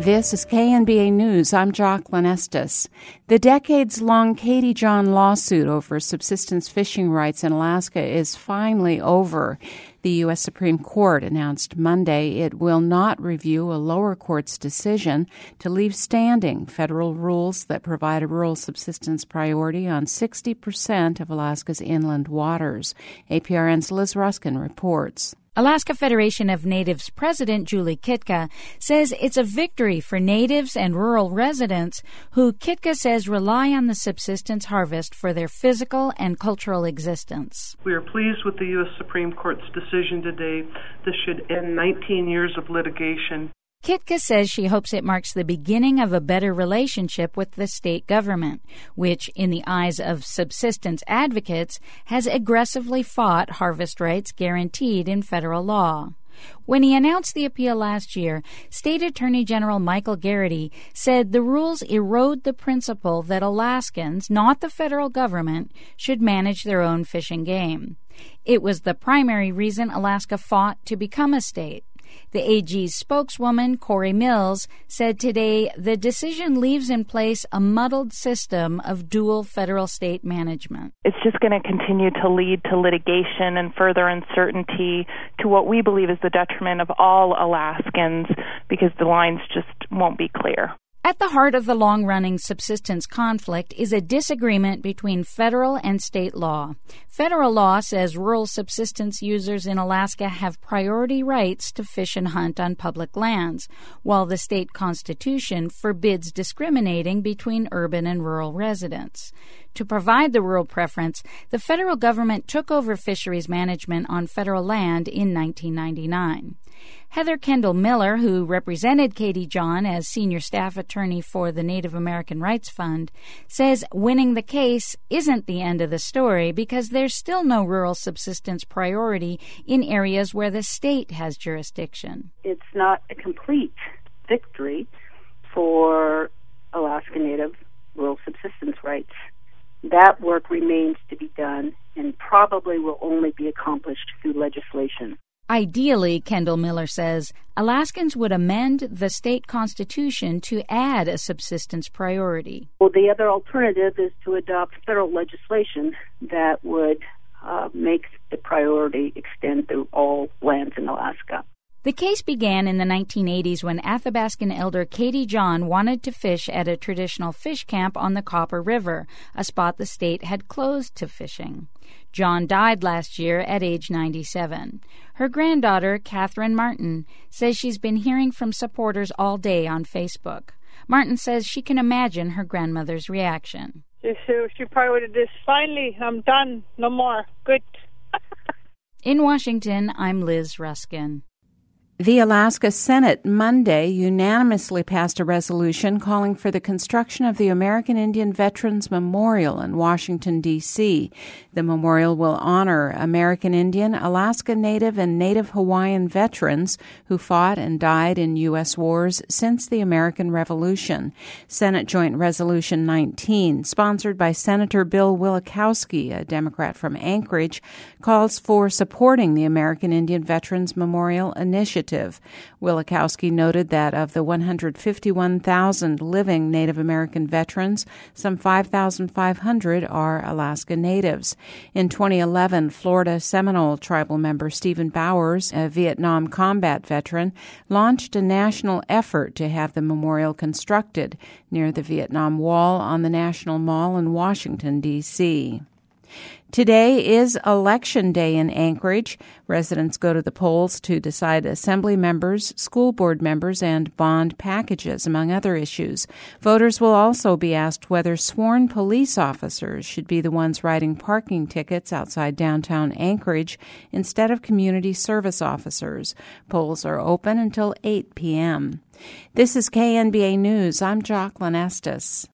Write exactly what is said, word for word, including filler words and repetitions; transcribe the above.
This is K N B A News. I'm Jocelyn Estes. The decades-long Katie John lawsuit over subsistence fishing rights in Alaska is finally over. The U S Supreme Court announced Monday it will not review a lower court's decision to leave standing federal rules that provide a rural subsistence priority on sixty percent of Alaska's inland waters. A P R N's Liz Ruskin reports. Alaska Federation of Natives President Julie Kitka says it's a victory for natives and rural residents who Kitka says rely on the subsistence harvest for their physical and cultural existence. We are pleased with the U S Supreme Court's decision today. This should end nineteen years of litigation. Kitka says she hopes it marks the beginning of a better relationship with the state government, which, in the eyes of subsistence advocates, has aggressively fought harvest rights guaranteed in federal law. When he announced the appeal last year, State Attorney General Michael Garrity said the rules erode the principle that Alaskans, not the federal government, should manage their own fish and game. It was the primary reason Alaska fought to become a state. The A G's spokeswoman, Corey Mills, said today the decision leaves in place a muddled system of dual federal-state management. It's just going to continue to lead to litigation and further uncertainty to what we believe is the detriment of all Alaskans because the lines just won't be clear. At the heart of the long-running subsistence conflict is a disagreement between federal and state law. Federal law says rural subsistence users in Alaska have priority rights to fish and hunt on public lands, while the state constitution forbids discriminating between urban and rural residents. To provide the rural preference, the federal government took over fisheries management on federal land in nineteen ninety-nine. Heather Kendall Miller, who represented Katie John as senior staff attorney for the Native American Rights Fund, says winning the case isn't the end of the story because there's still no rural subsistence priority in areas where the state has jurisdiction. It's not a complete victory for Alaska Native rural subsistence rights. That work remains to be done and probably will only be accomplished through legislation. Ideally, Kendall Miller says, Alaskans would amend the state constitution to add a subsistence priority. Well, the other alternative is to adopt federal legislation that would uh, make the priority extend to all lands in Alaska. The case began in the nineteen eighties when Athabascan elder Katie John wanted to fish at a traditional fish camp on the Copper River, a spot the state had closed to fishing. John died last year at age ninety-seven. Her granddaughter, Catherine Martin, says she's been hearing from supporters all day on Facebook. Martin says she can imagine her grandmother's reaction. She, she probably would have just, finally, I'm done, no more, good. In Washington, I'm Liz Ruskin. The Alaska Senate Monday unanimously passed a resolution calling for the construction of the American Indian Veterans Memorial in Washington, D C The memorial will honor American Indian, Alaska Native, and Native Hawaiian veterans who fought and died in U S wars since the American Revolution. Senate Joint Resolution nineteen, sponsored by Senator Bill Wielechowski, a Democrat from Anchorage, calls for supporting the American Indian Veterans Memorial Initiative. Wielechowski noted that of the one hundred fifty-one thousand living Native American veterans, some five thousand five hundred are Alaska Natives. In twenty eleven, Florida Seminole tribal member Stephen Bowers, a Vietnam combat veteran, launched a national effort to have the memorial constructed near the Vietnam Wall on the National Mall in Washington, D C Today is Election Day in Anchorage. Residents go to the polls to decide assembly members, school board members, and bond packages, among other issues. Voters will also be asked whether sworn police officers should be the ones writing parking tickets outside downtown Anchorage instead of community service officers. Polls are open until eight p.m. This is K N B A News. I'm Jocelyn Estes.